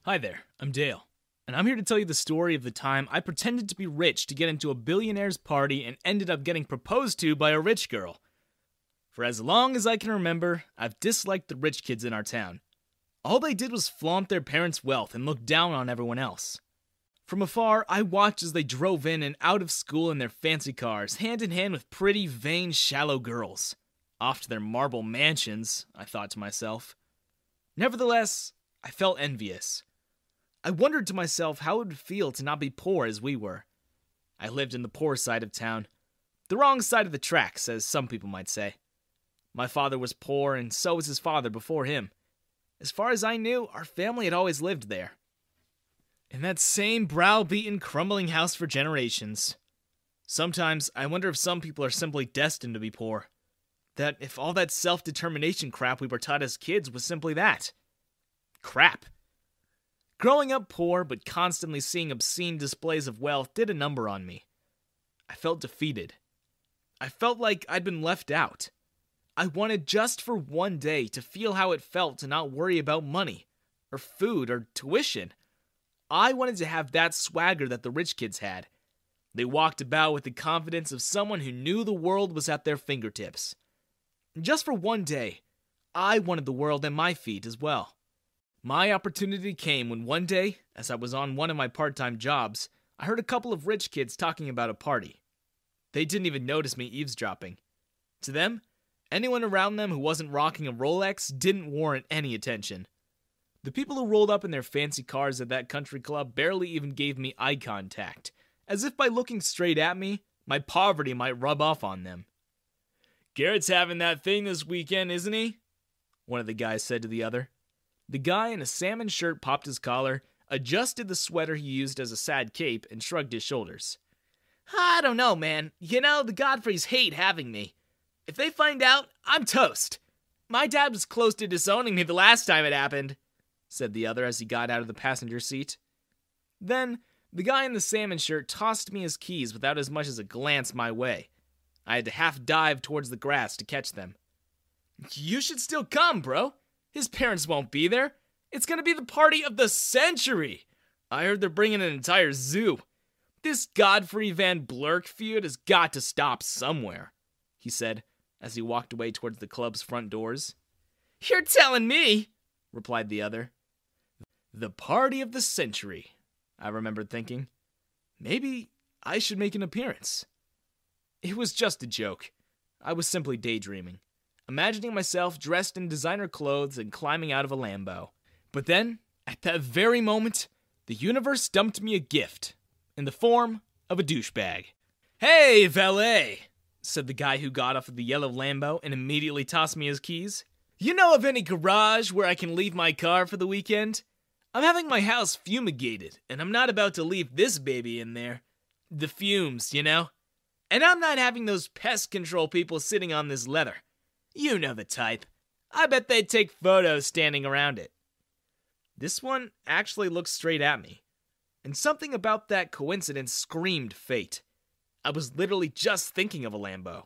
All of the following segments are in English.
Hi there, I'm Dale, and I'm here to tell you the story of the time I pretended to be rich to get into a billionaire's party and ended up getting proposed to by a rich girl. For as long as I can remember, I've disliked the rich kids in our town. All they did was flaunt their parents' wealth and look down on everyone else. From afar, I watched as they drove in and out of school in their fancy cars, hand in hand with pretty, vain, shallow girls. Off to their marble mansions, I thought to myself. Nevertheless, I felt envious. I wondered to myself how it would feel to not be poor as we were. I lived in the poor side of town. The wrong side of the tracks, as some people might say. My father was poor, and so was his father before him. As far as I knew, our family had always lived there. In that same brow-beaten, crumbling house for generations. Sometimes, I wonder if some people are simply destined to be poor. That if all that self-determination crap we were taught as kids was simply that. Crap. Growing up poor, but constantly seeing obscene displays of wealth did a number on me. I felt defeated. I felt like I'd been left out. I wanted just for one day to feel how it felt to not worry about money, or food, or tuition. I wanted to have that swagger that the rich kids had. They walked about with the confidence of someone who knew the world was at their fingertips. Just for one day, I wanted the world at my feet as well. My opportunity came when one day, as I was on one of my part-time jobs, I heard a couple of rich kids talking about a party. They didn't even notice me eavesdropping. To them, anyone around them who wasn't rocking a Rolex didn't warrant any attention. The people who rolled up in their fancy cars at that country club barely even gave me eye contact, as if by looking straight at me, my poverty might rub off on them. "Garrett's having that thing this weekend, isn't he?" one of the guys said to the other. The guy in a salmon shirt popped his collar, adjusted the sweater he used as a sad cape, and shrugged his shoulders. "I don't know, man. You know, the Godfreys hate having me. If they find out, I'm toast. My dad was close to disowning me the last time it happened," said the other as he got out of the passenger seat. Then, the guy in the salmon shirt tossed me his keys without as much as a glance my way. I had to half dive towards the grass to catch them. "You should still come, bro. His parents won't be there. It's gonna be the party of the century. I heard they're bringing an entire zoo. This Godfrey Van Blurk feud has got to stop somewhere," he said as he walked away towards the club's front doors. "You're telling me," replied the other. The party of the century, I remembered thinking. Maybe I should make an appearance. It was just a joke. I was simply daydreaming, imagining myself dressed in designer clothes and climbing out of a Lambo. But then, at that very moment, the universe dumped me a gift, in the form of a douchebag. "Hey, valet," said the guy who got off of the yellow Lambo and immediately tossed me his keys. "You know of any garage where I can leave my car for the weekend? I'm having my house fumigated, and I'm not about to leave this baby in there. The fumes, you know? And I'm not having those pest control people sitting on this leather. You know the type. I bet they'd take photos standing around it." This one actually looked straight at me, and something about that coincidence screamed fate. I was literally just thinking of a Lambo.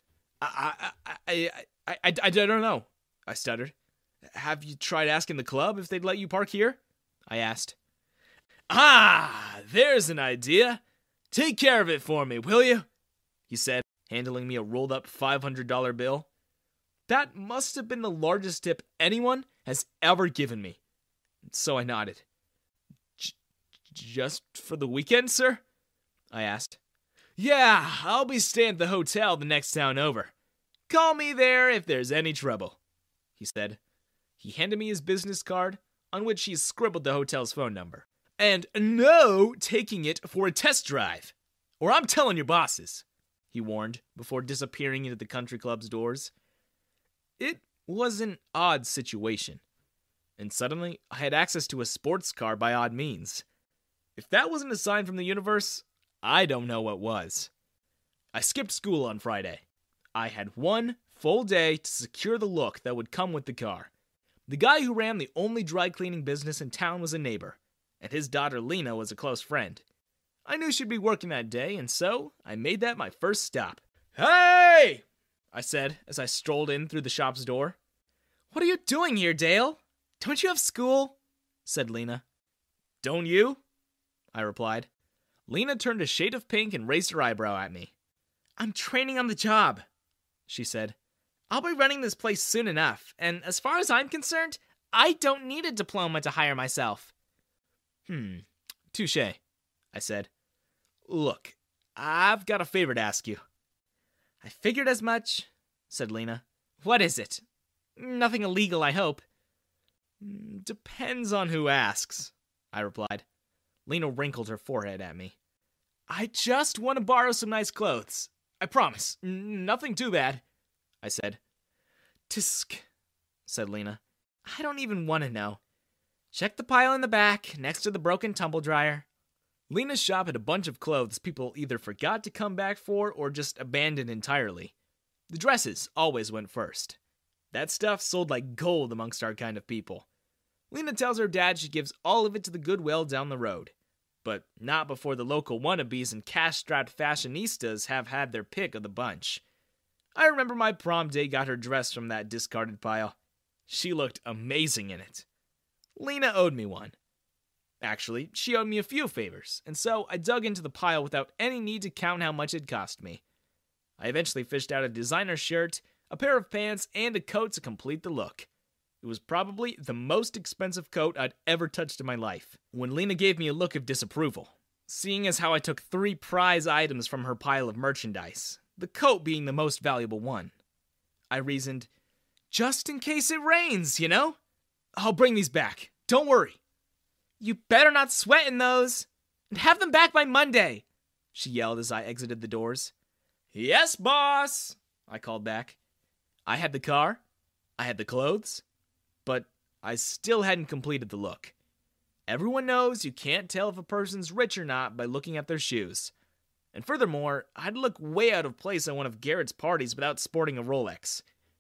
I don't know," I stuttered. "Have you tried asking the club if they'd let you park here?" I asked. "Ah, there's an idea. Take care of it for me, will you?" he said, handing me a rolled-up $500 bill. That must have been the largest tip anyone has ever given me. So I nodded. "Just for the weekend, sir?" I asked. "Yeah, I'll be staying at the hotel the next town over. Call me there if there's any trouble," he said. He handed me his business card, on which he scribbled the hotel's phone number. "And no taking it for a test drive, or I'm telling your bosses," he warned, before disappearing into the country club's doors. It was an odd situation, and suddenly I had access to a sports car by odd means. If that wasn't a sign from the universe, I don't know what was. I skipped school on Friday. I had one full day to secure the look that would come with the car. The guy who ran the only dry cleaning business in town was a neighbor, and his daughter Lena was a close friend. I knew she'd be working that day, and so I made that my first stop. "Hey!" I said as I strolled in through the shop's door. "What are you doing here, Dale? Don't you have school?" said Lena. Don't you? I replied. Lena turned a shade of pink and raised her eyebrow at me. I'm training on the job, she said. I'll be running this place soon enough, and as far as I'm concerned, I don't need a diploma to hire myself. Touché, I said. Look, I've got a favor to ask you. I figured as much, said Lena. What is it? Nothing illegal, I hope. Depends on who asks, I replied. Lena wrinkled her forehead at me. I just want to borrow some nice clothes. I promise. Nothing too bad, I said. Tisk, said Lena. I don't even want to know. Check the pile in the back, next to the broken tumble dryer. Lena's shop had a bunch of clothes people either forgot to come back for or just abandoned entirely. The dresses always went first. That stuff sold like gold amongst our kind of people. Lena tells her dad she gives all of it to the Goodwill down the road. But not before the local wannabes and cash-strapped fashionistas have had their pick of the bunch. I remember my prom day got her dress from that discarded pile. She looked amazing in it. Lena owed me one. Actually, she owed me a few favors, and so I dug into the pile without any need to count how much it cost me. I eventually fished out a designer shirt, a pair of pants, and a coat to complete the look. It was probably the most expensive coat I'd ever touched in my life. When Lena gave me a look of disapproval, seeing as how I took 3 prize items from her pile of merchandise, the coat being the most valuable one, I reasoned, just in case it rains, you know? I'll bring these back. Don't worry. You better not sweat in those. And have them back by Monday, she yelled as I exited the doors. Yes, boss, I called back. I had the car. I had the clothes. But I still hadn't completed the look. Everyone knows you can't tell if a person's rich or not by looking at their shoes. And furthermore, I'd look way out of place at one of Garrett's parties without sporting a Rolex.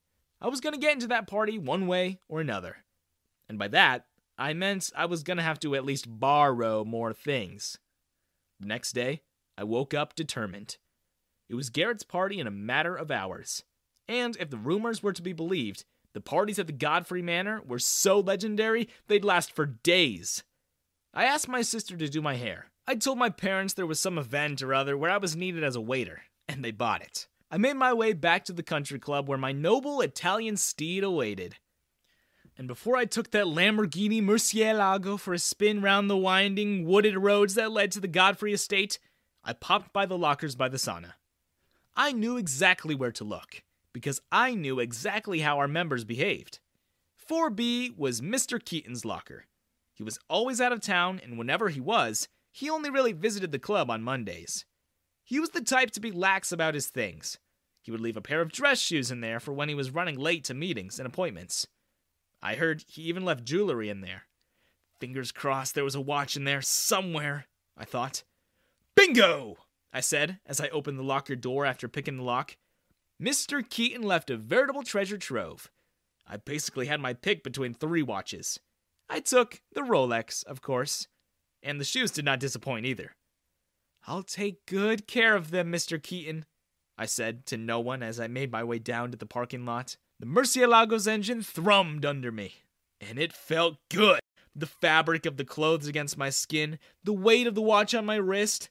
I was going to get into that party one way or another. And by that, I meant I was going to have to at least borrow more things. The next day, I woke up determined. It was Garrett's party in a matter of hours. And if the rumors were to be believed, the parties at the Godfrey Manor were so legendary they'd last for days. I asked my sister to do my hair. I told my parents there was some event or other where I was needed as a waiter, and they bought it. I made my way back to the country club where my noble Italian steed awaited. And before I took that Lamborghini Murcielago for a spin round the winding, wooded roads that led to the Godfrey estate, I popped by the lockers by the sauna. I knew exactly where to look, because I knew exactly how our members behaved. 4B was Mr. Keaton's locker. He was always out of town, and whenever he was, he only really visited the club on Mondays. He was the type to be lax about his things. He would leave a pair of dress shoes in there for when he was running late to meetings and appointments. I heard he even left jewelry in there. Fingers crossed there was a watch in there somewhere, I thought. Bingo! I said as I opened the locker door after picking the lock. Mr. Keaton left a veritable treasure trove. I basically had my pick between 3 watches. I took the Rolex, of course, and the shoes did not disappoint either. I'll take good care of them, Mr. Keaton, I said to no one as I made my way down to the parking lot. The Murcielago's engine thrummed under me, and it felt good. The fabric of the clothes against my skin, the weight of the watch on my wrist.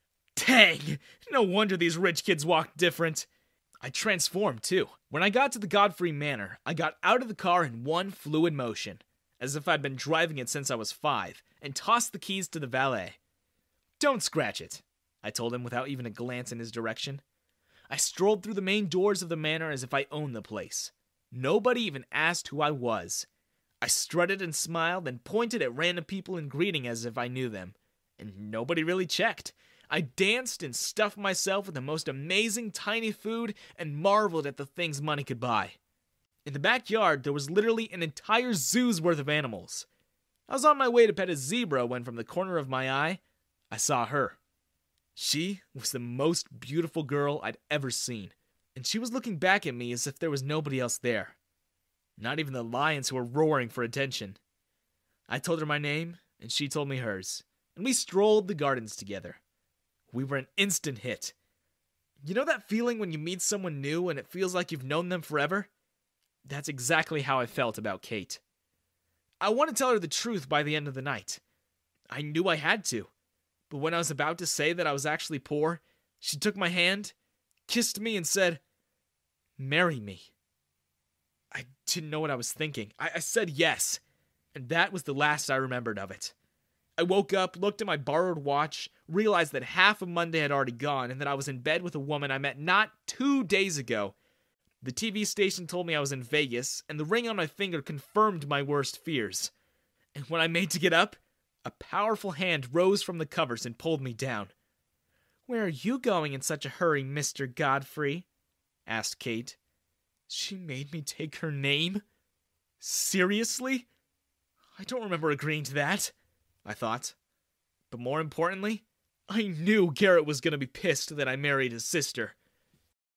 Dang, no wonder these rich kids walk different. I transformed too. When I got to the Godfrey Manor, I got out of the car in one fluid motion, as if I'd been driving it since I was 5, and tossed the keys to the valet. Don't scratch it, I told him without even a glance in his direction. I strolled through the main doors of the manor as if I owned the place. Nobody even asked who I was. I strutted and smiled and pointed at random people in greeting as if I knew them. And nobody really checked. I danced and stuffed myself with the most amazing tiny food and marveled at the things money could buy. In the backyard, there was literally an entire zoo's worth of animals. I was on my way to pet a zebra when from the corner of my eye, I saw her. She was the most beautiful girl I'd ever seen, and she was looking back at me as if there was nobody else there. Not even the lions who were roaring for attention. I told her my name, and she told me hers, and we strolled the gardens together. We were an instant hit. You know that feeling when you meet someone new and it feels like you've known them forever? That's exactly how I felt about Kate. I want to tell her the truth by the end of the night. I knew I had to. But when I was about to say that I was actually poor, she took my hand, kissed me, and said, "Marry me." I didn't know what I was thinking. I said yes, and that was the last I remembered of it. I woke up, looked at my borrowed watch, realized that half of Monday had already gone, and that I was in bed with a woman I met not 2 days ago. The TV station told me I was in Vegas, and the ring on my finger confirmed my worst fears. And when I made to get up, a powerful hand rose from the covers and pulled me down. "Where are you going in such a hurry, Mr. Godfrey?" asked Kate. She made me take her name? Seriously? I don't remember agreeing to that, I thought. But more importantly, I knew Garrett was going to be pissed that I married his sister.